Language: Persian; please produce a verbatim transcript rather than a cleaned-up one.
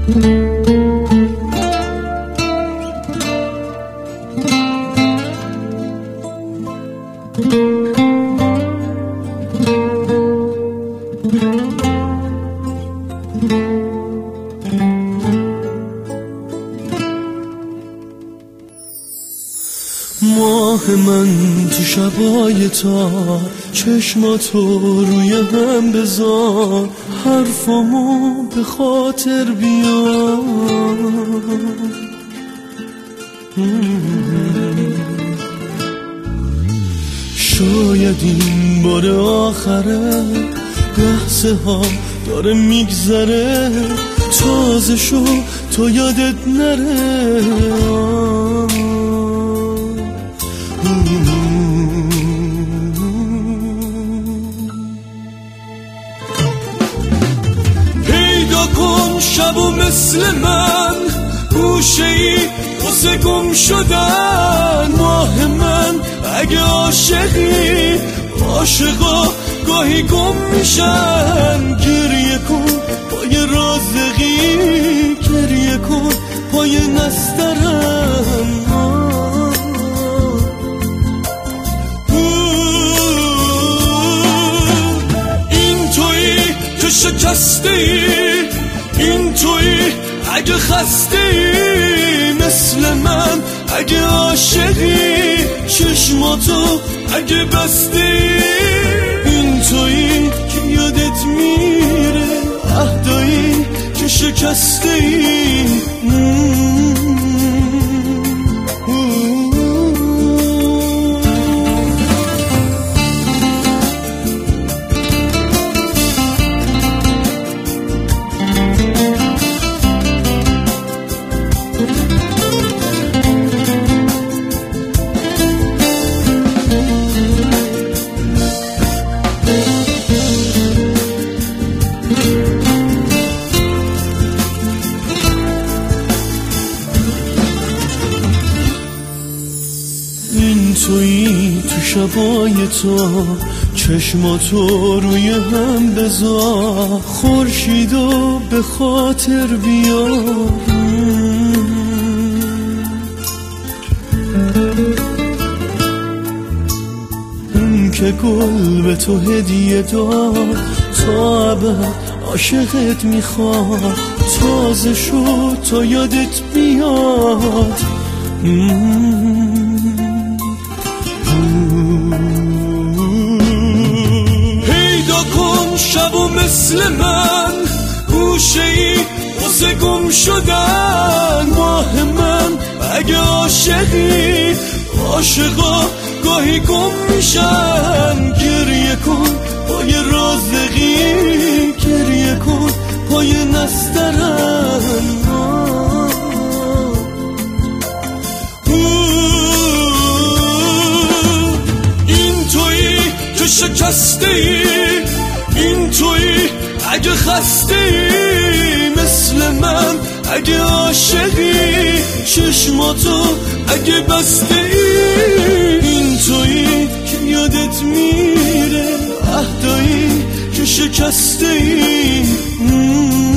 ماه من تو شبای تار، چشماتو روی هم بذار، حرفامو به خاطر بیار. شاید این بار آخره، لحظه ها داره میگذره، تازه شو تو یادت نره. پیدا کن شبو مثل من، گوشه ای واسه گم شدن. ماه من اگه عاشقی، عاشقا گاهی گم میشن. گریه کن پای رازقی، گریه کن پای نسترن. این تویی که شکسته ای، این تویی اگه خسته ای مثل من، اگه عاشقی چشماتو اگه بسته ای. این تویی که یادت میره عهدایی که شکسته ای. این تویی تو شبای تو، چشماتو روی هم بذار، خورشیدو به خاطر بیار. اون که گل به تو هدیه داد، تا ابد عاشقت میخواد. تازه شو تا یادت بیاد. پیدا کن شبو مثل من، گوشه ای واسه گم شدن. ماه من اگه عاشقی، عاشقا گاهی گم میشن. گریه کن پای رازقی، گریه کن پای نسترن. شکسته ای، این تویی اگه خسته ای مثل من، اگه عاشقی چشماتو اگه بسته ای. این تویی که یادت میره عهدایی که شکسته ای.